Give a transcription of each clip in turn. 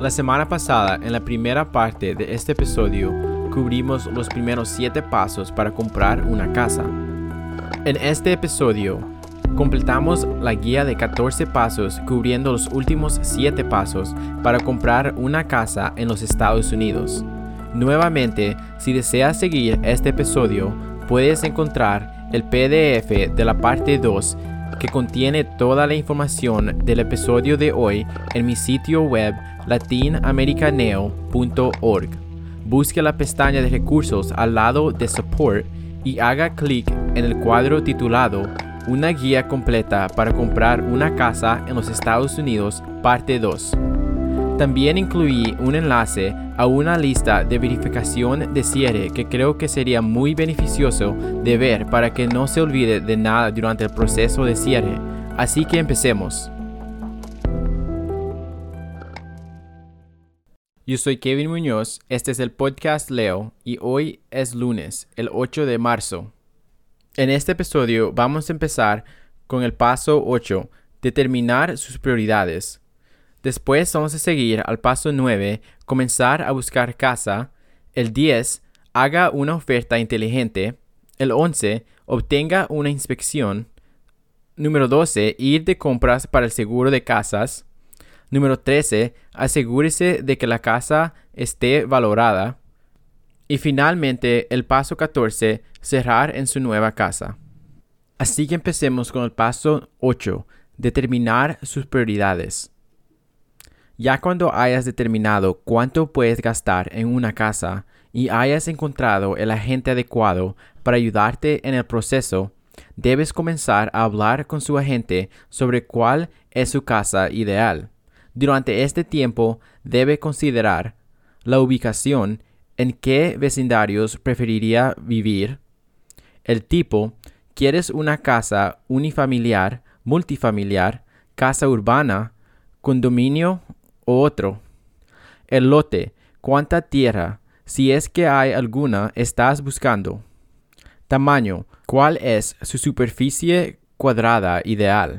La semana pasada, en la primera parte de este episodio, cubrimos los primeros 7 pasos para comprar una casa. En este episodio, completamos la guía de 14 pasos cubriendo los últimos 7 pasos para comprar una casa en los Estados Unidos. Nuevamente, si deseas seguir este episodio, puedes encontrar el PDF de la parte 2 que contiene toda la información del episodio de hoy en mi sitio web latinamericaneo.org. Busque la pestaña de recursos al lado de Support y haga clic en el cuadro titulado Una guía completa para comprar una casa en los Estados Unidos, parte 2. También incluí un enlace a una lista de verificación de cierre que creo que sería muy beneficioso de ver para que no se olvide de nada durante el proceso de cierre. Así que empecemos. Yo soy Kevin Muñoz, este es el podcast Leo y hoy es lunes, el 8 de marzo. En este episodio vamos a empezar con el paso 8, determinar sus prioridades. Después vamos a seguir al paso 9, comenzar a buscar casa. El 10, haga una oferta inteligente. El 11, obtenga una inspección. Número 12, ir de compras para el seguro de casas. Número 13, asegúrese de que la casa esté valorada. Y finalmente, el paso 14, cerrar en su nueva casa. Así que empecemos con el paso 8, determinar sus prioridades. Ya cuando hayas determinado cuánto puedes gastar en una casa y hayas encontrado el agente adecuado para ayudarte en el proceso, debes comenzar a hablar con su agente sobre cuál es su casa ideal. Durante este tiempo, debe considerar la ubicación, en qué vecindarios preferiría vivir, el tipo, ¿quieres una casa unifamiliar, multifamiliar, casa urbana, condominio o otro? El lote, ¿cuánta tierra, si es que hay alguna, estás buscando? Tamaño, ¿cuál es su superficie cuadrada ideal?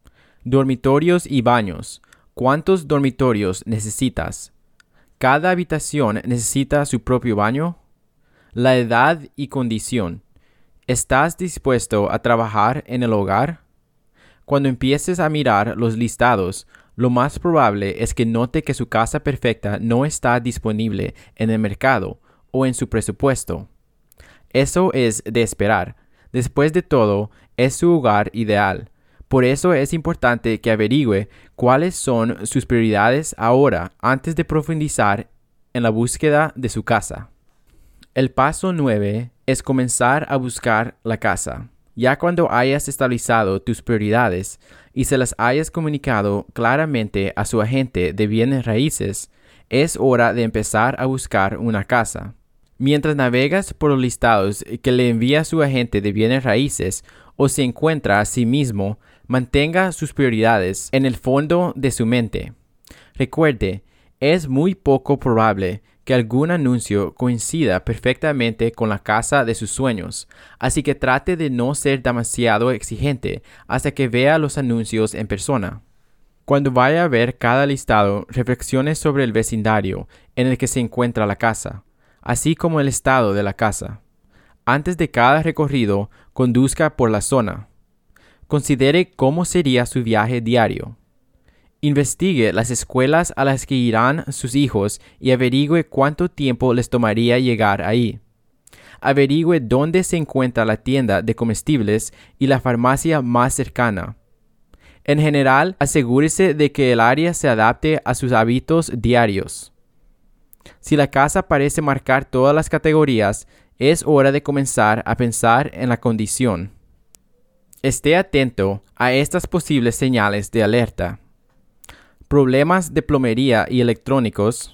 Dormitorios y baños, ¿cuántos dormitorios necesitas? ¿Cada habitación necesita su propio baño? La edad y condición. ¿Estás dispuesto a trabajar en el hogar? Cuando empieces a mirar los listados, lo más probable es que note que su casa perfecta no está disponible en el mercado o en su presupuesto. Eso es de esperar. Después de todo, es su hogar ideal. Por eso es importante que averigüe cuáles son sus prioridades ahora antes de profundizar en la búsqueda de su casa. El paso 9 es comenzar a buscar la casa. Ya cuando hayas establecido tus prioridades y se las hayas comunicado claramente a su agente de bienes raíces, es hora de empezar a buscar una casa. Mientras navegas por los listados que le envía su agente de bienes raíces o se encuentra a sí mismo, mantenga sus prioridades en el fondo de su mente. Recuerde, es muy poco probable que algún anuncio coincida perfectamente con la casa de sus sueños, así que trate de no ser demasiado exigente hasta que vea los anuncios en persona. Cuando vaya a ver cada listado, reflexione sobre el vecindario en el que se encuentra la casa, así como el estado de la casa. Antes de cada recorrido, conduzca por la zona. Considere cómo sería su viaje diario. Investigue las escuelas a las que irán sus hijos y averigüe cuánto tiempo les tomaría llegar ahí. Averigüe dónde se encuentra la tienda de comestibles y la farmacia más cercana. En general, asegúrese de que el área se adapte a sus hábitos diarios. Si la casa parece marcar todas las categorías, es hora de comenzar a pensar en la condición. Esté atento a estas posibles señales de alerta. Problemas de plomería y electrónicos,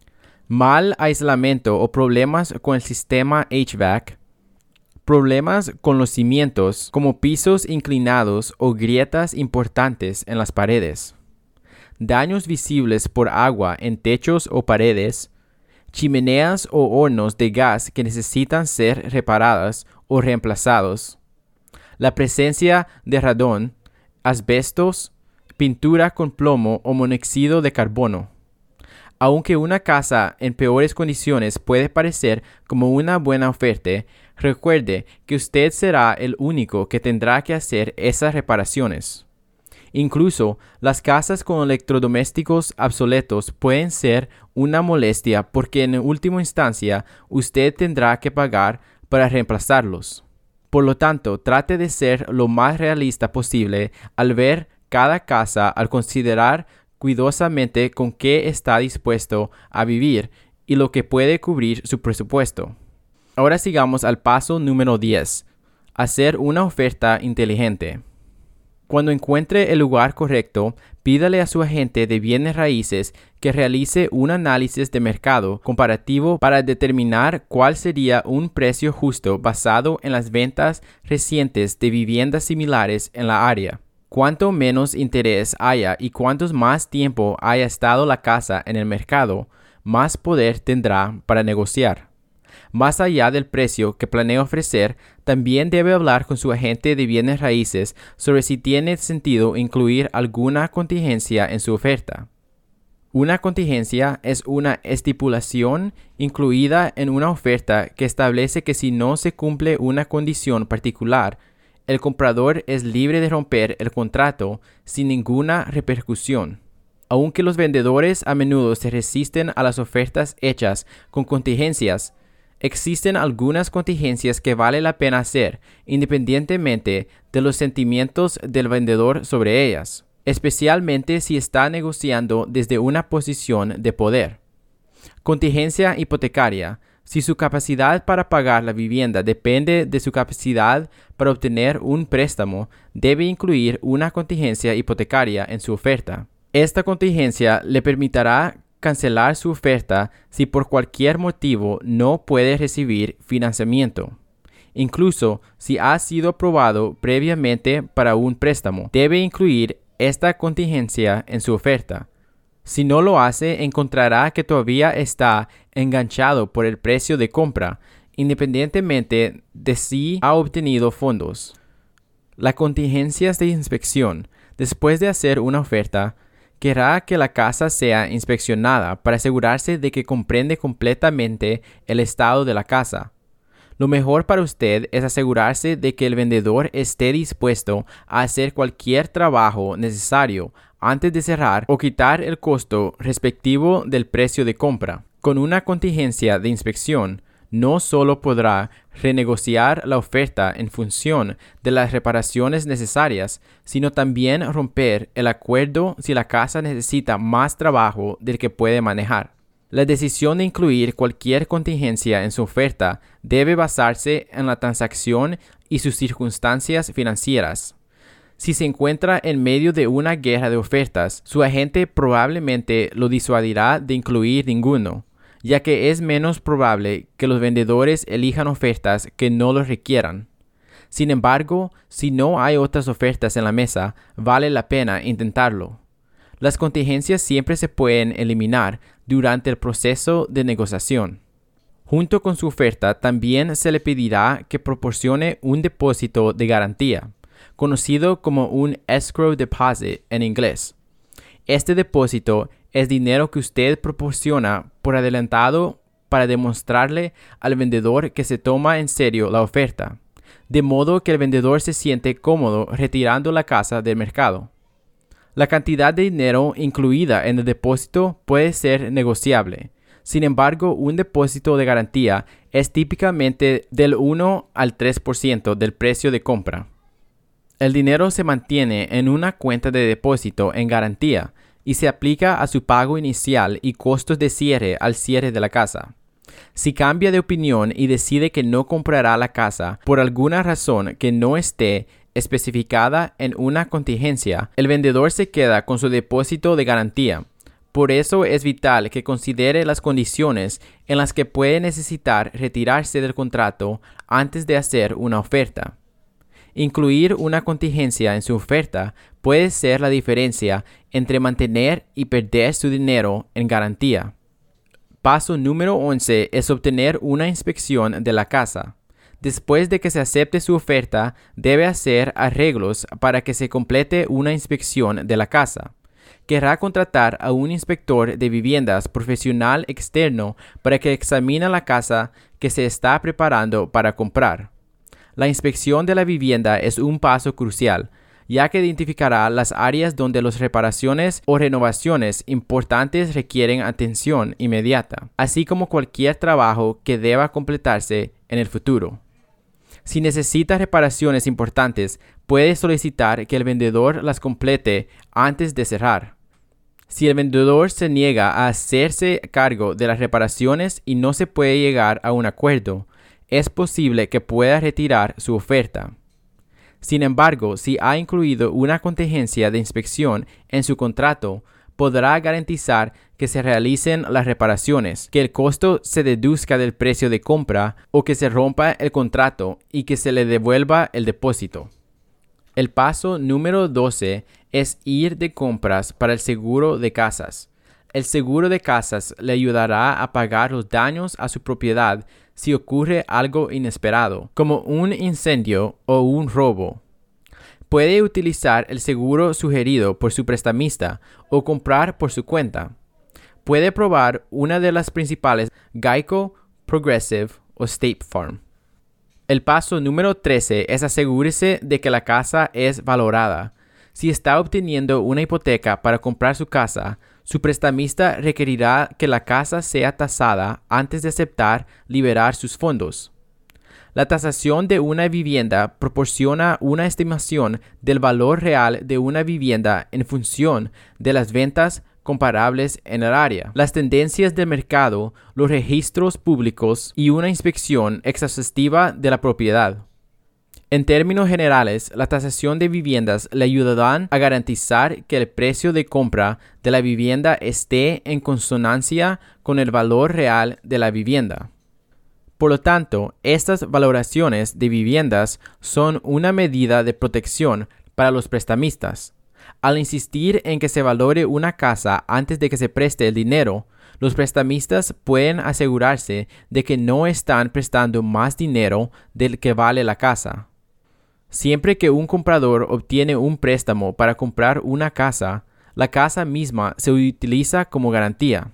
mal aislamiento o problemas con el sistema HVAC, problemas con los cimientos como pisos inclinados o grietas importantes en las paredes, daños visibles por agua en techos o paredes, chimeneas o hornos de gas que necesitan ser reparadas o reemplazados, la presencia de radón, asbestos, pintura con plomo o monóxido de carbono, Aunque una casa en peores condiciones puede parecer como una buena oferta, recuerde que usted será el único que tendrá que hacer esas reparaciones. Incluso las casas con electrodomésticos obsoletos pueden ser una molestia porque en última instancia usted tendrá que pagar para reemplazarlos. Por lo tanto, trate de ser lo más realista posible al ver cada casa, al considerar cuidadosamente con qué está dispuesto a vivir y lo que puede cubrir su presupuesto. Ahora sigamos al paso número 10. Hacer una oferta inteligente. Cuando encuentre el lugar correcto, pídale a su agente de bienes raíces que realice un análisis de mercado comparativo para determinar cuál sería un precio justo basado en las ventas recientes de viviendas similares en la área. Cuanto menos interés haya y cuanto más tiempo haya estado la casa en el mercado, más poder tendrá para negociar. Más allá del precio que planea ofrecer, también debe hablar con su agente de bienes raíces sobre si tiene sentido incluir alguna contingencia en su oferta. Una contingencia es una estipulación incluida en una oferta que establece que si no se cumple una condición particular, el comprador es libre de romper el contrato sin ninguna repercusión. Aunque los vendedores a menudo se resisten a las ofertas hechas con contingencias, existen algunas contingencias que vale la pena hacer, independientemente de los sentimientos del vendedor sobre ellas, especialmente si está negociando desde una posición de poder. Contingencia hipotecaria. Si su capacidad para pagar la vivienda depende de su capacidad para obtener un préstamo, debe incluir una contingencia hipotecaria en su oferta. Esta contingencia le permitirá cancelar su oferta si por cualquier motivo no puede recibir financiamiento. Incluso si ha sido aprobado previamente para un préstamo, debe incluir esta contingencia en su oferta. Si no lo hace, encontrará que todavía está enganchado por el precio de compra, independientemente de si ha obtenido fondos. Las contingencias de inspección. Después de hacer una oferta, querrá que la casa sea inspeccionada para asegurarse de que comprende completamente el estado de la casa. Lo mejor para usted es asegurarse de que el vendedor esté dispuesto a hacer cualquier trabajo necesario antes de cerrar o quitar el costo respectivo del precio de compra. Con una contingencia de inspección, no solo podrá renegociar la oferta en función de las reparaciones necesarias, sino también romper el acuerdo si la casa necesita más trabajo del que puede manejar. La decisión de incluir cualquier contingencia en su oferta debe basarse en la transacción y sus circunstancias financieras. Si se encuentra en medio de una guerra de ofertas, su agente probablemente lo disuadirá de incluir ninguno, ya que es menos probable que los vendedores elijan ofertas que no los requieran. Sin embargo, si no hay otras ofertas en la mesa, vale la pena intentarlo. Las contingencias siempre se pueden eliminar durante el proceso de negociación. Junto con su oferta, también se le pedirá que proporcione un depósito de garantía, conocido como un escrow deposit en inglés. Este depósito es dinero que usted proporciona por adelantado para demostrarle al vendedor que se toma en serio la oferta, de modo que el vendedor se siente cómodo retirando la casa del mercado. La cantidad de dinero incluida en el depósito puede ser negociable. Sin embargo, un depósito de garantía es típicamente del 1 al 3% del precio de compra. El dinero se mantiene en una cuenta de depósito en garantía y se aplica a su pago inicial y costos de cierre al cierre de la casa. Si cambia de opinión y decide que no comprará la casa por alguna razón que no esté especificada en una contingencia, el vendedor se queda con su depósito de garantía. Por eso es vital que considere las condiciones en las que puede necesitar retirarse del contrato antes de hacer una oferta. Incluir una contingencia en su oferta puede ser la diferencia entre mantener y perder su dinero en garantía. Paso número 11 es obtener una inspección de la casa. Después de que se acepte su oferta, debe hacer arreglos para que se complete una inspección de la casa. querrá contratar a un inspector de viviendas profesional externo para que examine la casa que se está preparando para comprar. La inspección de la vivienda es un paso crucial, ya que identificará las áreas donde las reparaciones o renovaciones importantes requieren atención inmediata, así como cualquier trabajo que deba completarse en el futuro. Si necesita reparaciones importantes, puede solicitar que el vendedor las complete antes de cerrar. Si el vendedor se niega a hacerse cargo de las reparaciones y no se puede llegar a un acuerdo, es posible que pueda retirar su oferta. Sin embargo, si ha incluido una contingencia de inspección en su contrato, podrá garantizar que se realicen las reparaciones, que el costo se deduzca del precio de compra o que se rompa el contrato y que se le devuelva el depósito. El paso número 12 es ir de compras para el seguro de casas. El seguro de casas le ayudará a pagar los daños a su propiedad si ocurre algo inesperado, como un incendio o un robo. Puede utilizar el seguro sugerido por su prestamista o comprar por su cuenta. Puede probar una de las principales: Geico, Progressive o State Farm. El paso número 13 es asegúrese de que la casa es valorada. Si está obteniendo una hipoteca para comprar su casa, su prestamista requerirá que la casa sea tasada antes de aceptar liberar sus fondos. La tasación de una vivienda proporciona una estimación del valor real de una vivienda en función de las ventas comparables en el área, las tendencias del mercado, los registros públicos y una inspección exhaustiva de la propiedad. En términos generales, la tasación de viviendas le ayudarán a garantizar que el precio de compra de la vivienda esté en consonancia con el valor real de la vivienda. Por lo tanto, estas valoraciones de viviendas son una medida de protección para los prestamistas. Al insistir en que se valore una casa antes de que se preste el dinero, los prestamistas pueden asegurarse de que no están prestando más dinero del que vale la casa. Siempre que un comprador obtiene un préstamo para comprar una casa, la casa misma se utiliza como garantía.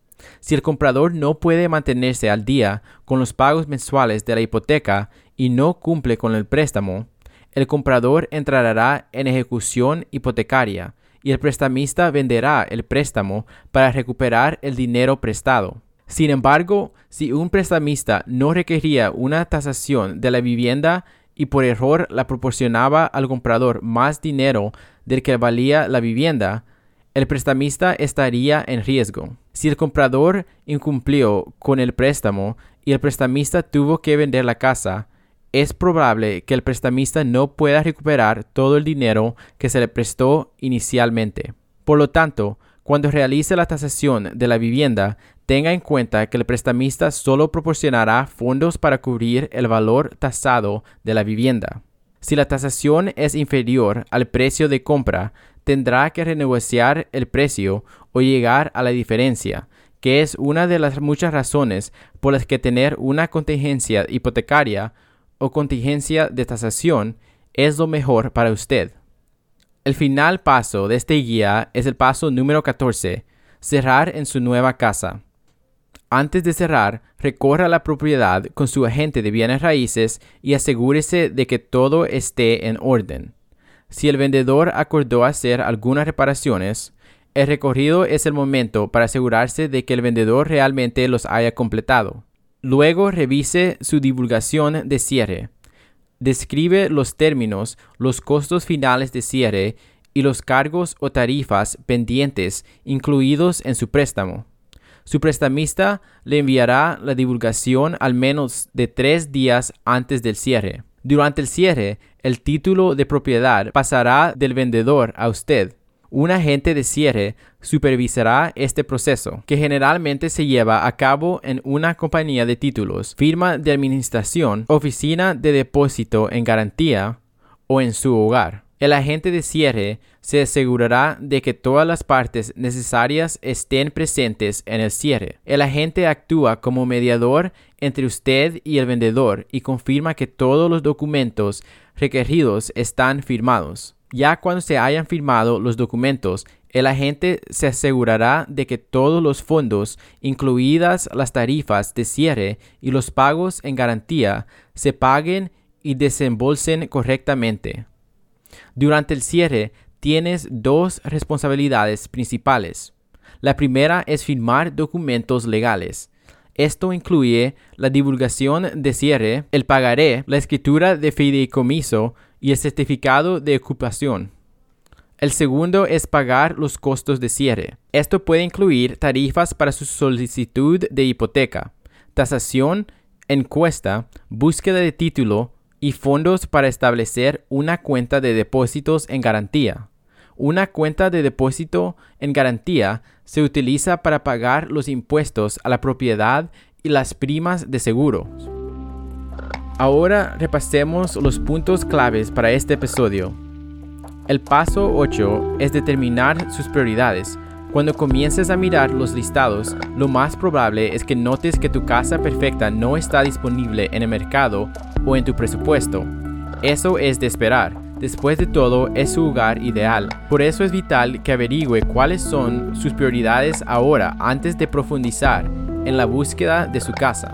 Si el comprador no puede mantenerse al día con los pagos mensuales de la hipoteca y no cumple con el préstamo, el comprador entrará en ejecución hipotecaria y el prestamista venderá el préstamo para recuperar el dinero prestado. Sin embargo, si un prestamista no requería una tasación de la vivienda y por error la proporcionaba al comprador más dinero del que valía la vivienda, el prestamista estaría en riesgo. Si el comprador incumplió con el préstamo y el prestamista tuvo que vender la casa, es probable que el prestamista no pueda recuperar todo el dinero que se le prestó inicialmente. Por lo tanto, cuando realice la tasación de la vivienda, tenga en cuenta que el prestamista solo proporcionará fondos para cubrir el valor tasado de la vivienda. Si la tasación es inferior al precio de compra, tendrá que renegociar el precio o llegar a la diferencia, que es una de las muchas razones por las que tener una contingencia hipotecaria o contingencia de tasación es lo mejor para usted. El final paso de este guía es el paso número 14, cerrar en su nueva casa. Antes de cerrar, recorra la propiedad con su agente de bienes raíces y asegúrese de que todo esté en orden. Si el vendedor acordó hacer algunas reparaciones, el recorrido es el momento para asegurarse de que el vendedor realmente los haya completado. Luego revise su divulgación de cierre. Describe los términos, los costos finales de cierre y los cargos o tarifas pendientes incluidos en su préstamo. Su prestamista le enviará la divulgación al menos de 3 días antes del cierre. Durante el cierre, el título de propiedad pasará del vendedor a usted. Un agente de cierre supervisará este proceso, que generalmente se lleva a cabo en una compañía de títulos, firma de administración, oficina de depósito en garantía o en su hogar. El agente de cierre se asegurará de que todas las partes necesarias estén presentes en el cierre. El agente actúa como mediador entre usted y el vendedor y confirma que todos los documentos requeridos están firmados. Ya cuando se hayan firmado los documentos, el agente se asegurará de que todos los fondos, incluidas las tarifas de cierre y los pagos en garantía, se paguen y desembolsen correctamente. Durante el cierre, tienes dos responsabilidades principales. La primera es firmar documentos legales. Esto incluye la divulgación de cierre, el pagaré, la escritura de fideicomiso y el certificado de ocupación. El segundo es pagar los costos de cierre. Esto puede incluir tarifas para su solicitud de hipoteca, tasación, encuesta, búsqueda de título y fondos para establecer una cuenta de depósitos en garantía. Una cuenta de depósito en garantía se utiliza para pagar los impuestos a la propiedad y las primas de seguro. Ahora repasemos los puntos claves para este episodio. El paso 8 es determinar sus prioridades. Cuando comiences a mirar los listados, lo más probable es que notes que tu casa perfecta no está disponible en el mercado o en tu presupuesto. Eso es de esperar. Después de todo, es su hogar ideal. Por eso es vital que averigüe cuáles son sus prioridades ahora antes de profundizar en la búsqueda de su casa.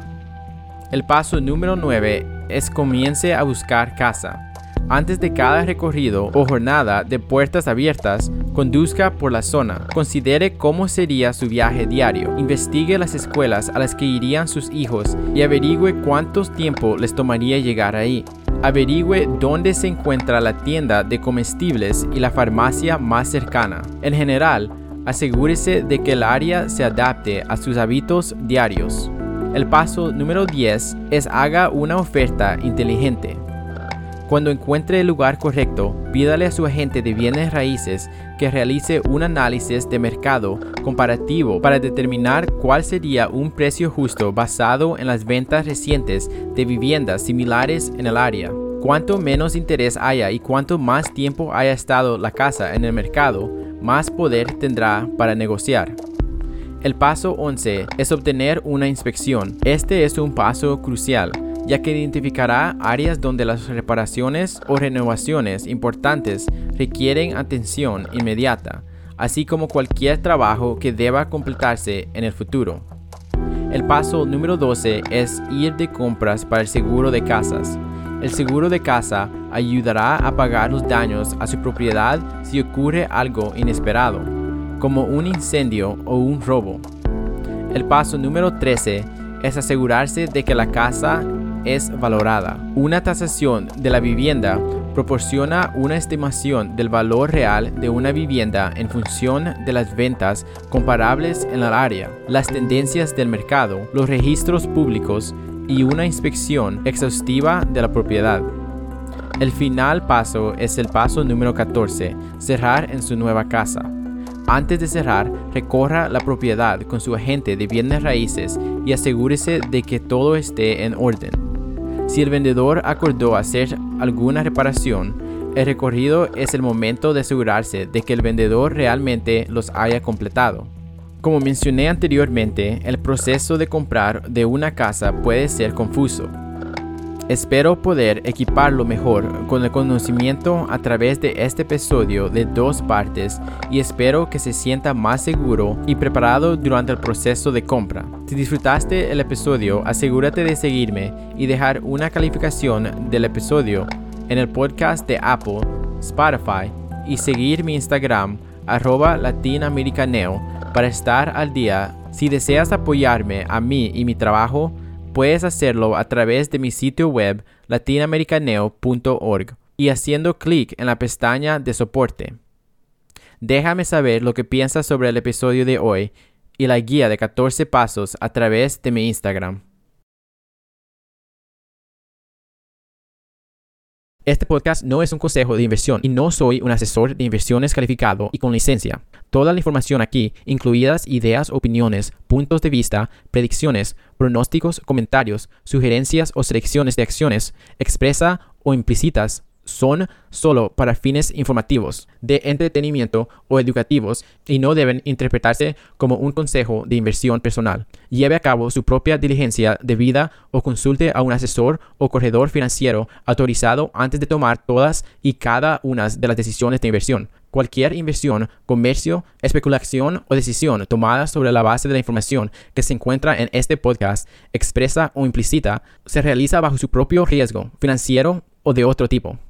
El paso número 9 es comience a buscar casa. Antes de cada recorrido o jornada de puertas abiertas, conduzca por la zona. Considere cómo sería su viaje diario. Investigue las escuelas a las que irían sus hijos y averigüe cuánto tiempo les tomaría llegar ahí. Averigüe dónde se encuentra la tienda de comestibles y la farmacia más cercana. En general, asegúrese de que el área se adapte a sus hábitos diarios. El paso número 10 es haga una oferta inteligente. Cuando encuentre el lugar correcto, pídale a su agente de bienes raíces que realice un análisis de mercado comparativo para determinar cuál sería un precio justo basado en las ventas recientes de viviendas similares en el área. Cuanto menos interés haya y cuanto más tiempo haya estado la casa en el mercado, más poder tendrá para negociar. El paso 11 es obtener una inspección. Este es un paso crucial, ya que identificará áreas donde las reparaciones o renovaciones importantes requieren atención inmediata, así como cualquier trabajo que deba completarse en el futuro. El paso número 12 es ir de compras para el seguro de casas. El seguro de casa ayudará a pagar los daños a su propiedad si ocurre algo inesperado, como un incendio o un robo. El paso número 13 es asegurarse de que la casa es valorada. Una tasación de la vivienda proporciona una estimación del valor real de una vivienda en función de las ventas comparables en el área, las tendencias del mercado, los registros públicos y una inspección exhaustiva de la propiedad. El final paso es el paso número 14, cerrar en su nueva casa. Antes de cerrar, recorra la propiedad con su agente de bienes raíces y asegúrese de que todo esté en orden. Si el vendedor acordó hacer alguna reparación, el recorrido es el momento de asegurarse de que el vendedor realmente los haya completado. Como mencioné anteriormente, el proceso de comprar de una casa puede ser confuso. Espero poder equiparlo mejor con el conocimiento a través de este episodio de 2 partes y espero que se sienta más seguro y preparado durante el proceso de compra. Si disfrutaste el episodio, asegúrate de seguirme y dejar una calificación del episodio en el podcast de Apple, Spotify y seguir mi Instagram @latinamericaneo para estar al día. Si deseas apoyarme a mí y mi trabajo, puedes hacerlo a través de mi sitio web latinamericaneo.org y haciendo clic en la pestaña de soporte. Déjame saber lo que piensas sobre el episodio de hoy y la guía de 14 pasos a través de mi Instagram. Este podcast no es un consejo de inversión y no soy un asesor de inversiones calificado y con licencia. Toda la información aquí, incluidas ideas, opiniones, puntos de vista, predicciones, pronósticos, comentarios, sugerencias o selecciones de acciones, expresa o implícitas, son solo para fines informativos, de entretenimiento o educativos y no deben interpretarse como un consejo de inversión personal. Lleve a cabo su propia diligencia debida o consulte a un asesor o corredor financiero autorizado antes de tomar todas y cada una de las decisiones de inversión. Cualquier inversión, comercio, especulación o decisión tomada sobre la base de la información que se encuentra en este podcast, expresa o implícita, se realiza bajo su propio riesgo financiero o de otro tipo.